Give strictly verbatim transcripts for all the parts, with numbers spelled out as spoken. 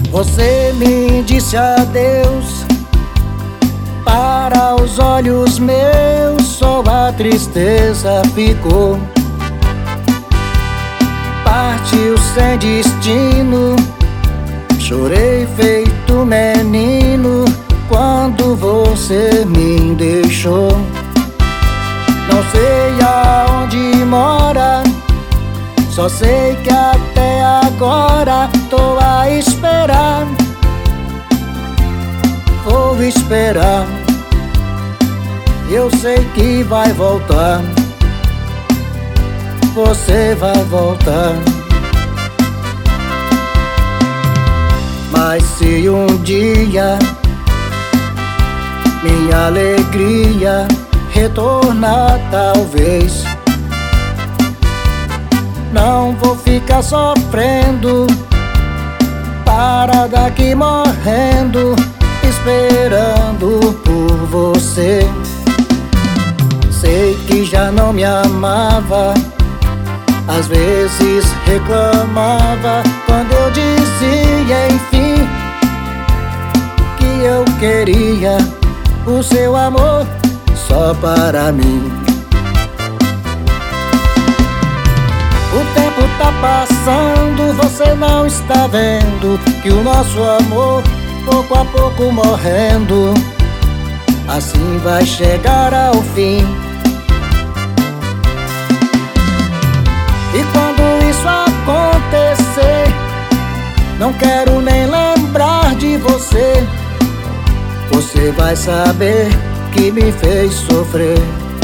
Você me disse adeus, para os olhos meus só a tristeza ficou. Partiu sem destino, chorei feito menino quando você me deixou. Não sei aonde mora, só sei que até agora tô a esperar. Vou esperar, eu sei que vai voltar. Você vai voltar. Mas se um dia minha alegria retornar, talvez não vou ficar sofrendo, parada aqui morrendo, esperando por você. Sei que já não me amava, às vezes reclamava quando eu dizia enfim que eu queria o seu amor só para mim. O tempo tá passando, você não está vendo que o nosso amor pouco a pouco morrendo, assim vai chegar ao fim. E quando isso acontecer, não quero nem lembrar de você. Você vai saber que me fez sofrer.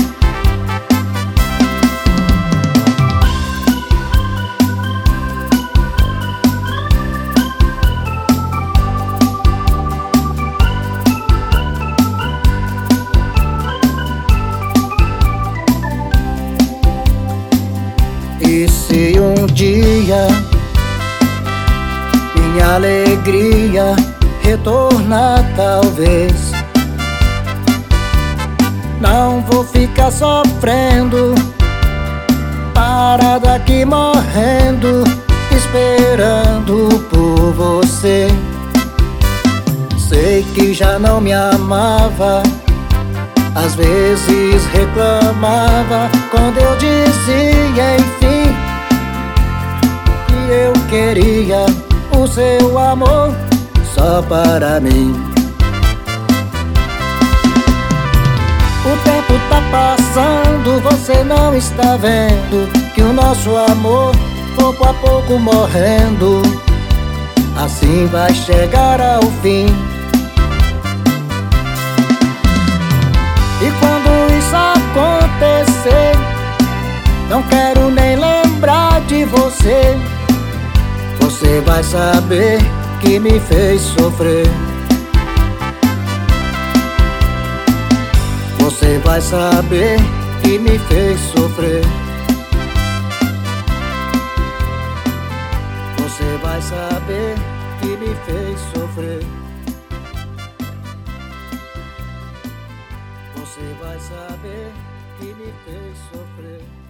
E se um dia minha alegria retornar, talvez não vou ficar sofrendo, parado aqui morrendo, esperando por você. Sei que já não me amava, às vezes reclamava quando eu dizia enfim que eu queria o seu amor só para mim. O tempo tá passando, você não está vendo que o nosso amor pouco a pouco morrendo, assim vai chegar ao fim. E quando isso acontecer, não quero nem lembrar de você. Você vai saber que me fez sofrer. Você vai saber que me fez sofrer. Você vai saber que me fez sofrer. Você vai saber que me fez sofrer.